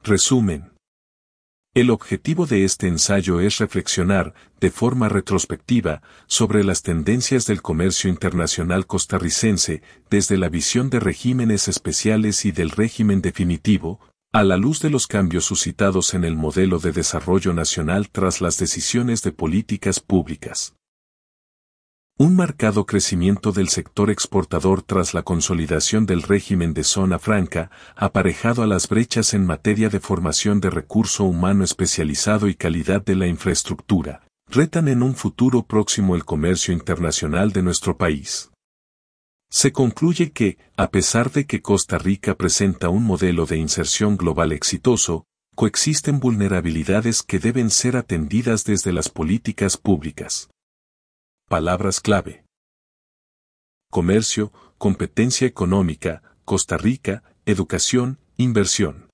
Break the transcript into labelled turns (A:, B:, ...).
A: Resumen. El objetivo de este ensayo es reflexionar, de forma retrospectiva, sobre las tendencias del comercio internacional costarricense, desde la visión de regímenes especiales y del régimen definitivo, a la luz de los cambios suscitados en el modelo de desarrollo nacional tras las decisiones de políticas públicas. Un marcado crecimiento del sector exportador tras la consolidación del régimen de zona franca, aparejado a las brechas en materia de formación de recurso humano especializado y calidad de la infraestructura, retan en un futuro próximo el comercio internacional de nuestro país. Se concluye que, a pesar de que Costa Rica presenta un modelo de inserción global exitoso, coexisten vulnerabilidades que deben ser atendidas desde las políticas públicas. Palabras clave: comercio, competencia económica, Costa Rica, educación, inversión.